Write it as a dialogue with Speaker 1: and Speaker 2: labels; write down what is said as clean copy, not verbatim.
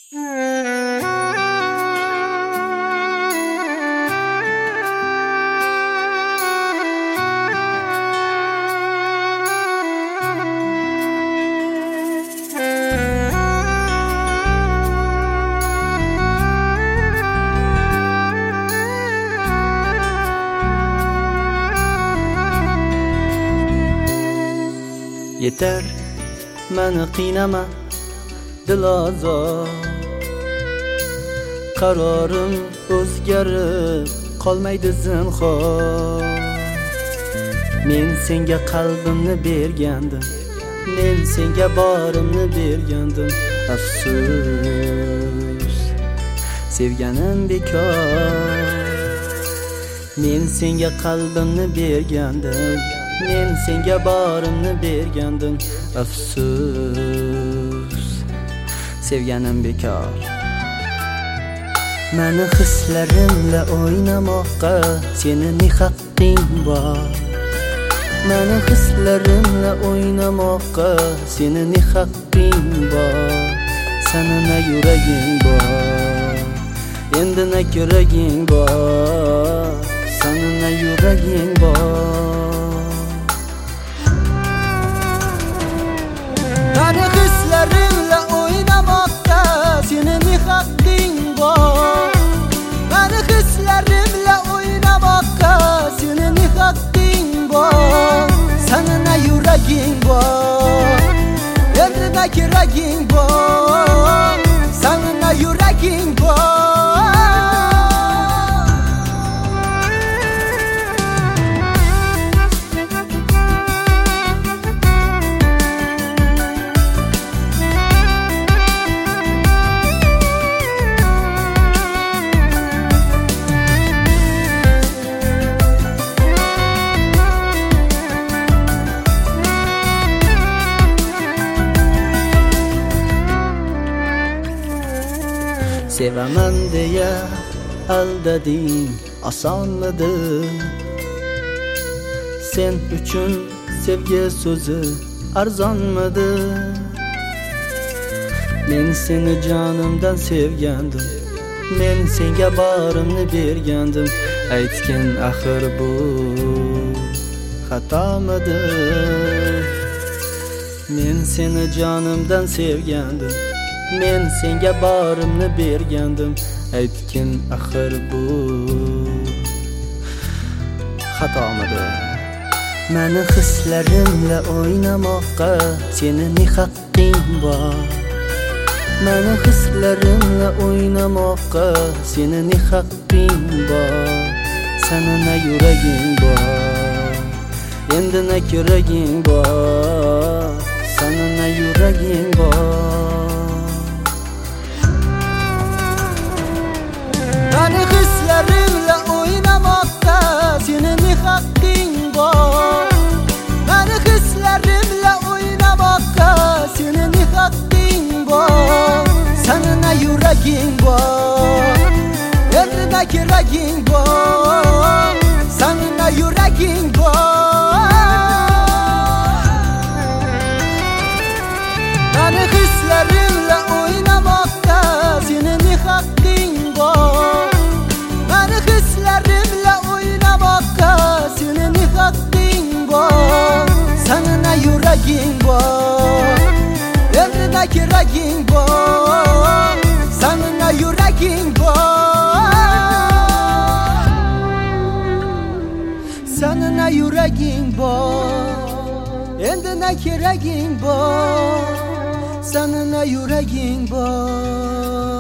Speaker 1: Yeter, meni qiynama, dil ozor. Qarorim o'zgarib qolmaydi zinhor. Men senga qalbimni bergandim, men senga borimni bergandim. Afsus, sevganim bekor. Men senga qalbimni bergandim, men senga borimni bergandim. Afsus, sevganim bekor. Meni hislarimla o'ynamoqqa sening ne haqqing bor? Meni hislarimla o'ynamoqqa sening ne haqqing bor? Sening ne yuraging bor? Endi ne yuraging bor? Sening ne yuraging bor? Meni hislarimla o'ynamoqqa sening ne haqqing bor? Meni hislarimla o'ynamoqqa sening ne haqqing bor? Sening ne yuraging bor? Endi ne yuraging bor? Sening ne yuraging bor? Sevaman deya aldading, osonmidi? Sen uchun sevgi so'zi arzonmidi? Men seni jonimdan sevgandim, men senga borimni bergandim. Aytgin axir bu xatomidi? Men seni jonimdan sevgandim, men senga borimni bergandim. Aytgin axir bu xatomidi? Meni hislarimla o'ynamoqqa sening ne haqqing bor? Meni hislarimla o'ynamoqqa sening ne haqqing bor? Sening ne yuraging bor? Endi ne yuraging bor? Sening ne yuraging bor? Meni hislarimla o'ynamoqqa sening ne haqqing bor? Meni hislarimla o'ynamoqqa sening ne haqqing bor? Sening ne yuraging bor? Endi ne yuraging bor? Sening ne yuraging bor? Meni hislarimla o'ynamoqqa sening ne haqqing bor? Meni hislarimla o'ynamoqqa sening ne haqqing bor? Sening ne yuraging bor? Endi ne yuraging bor? Sening ne yuraging bor? Sening ne yuraging bor? Endi ne yuraging bor? Sening ne yuraging bor?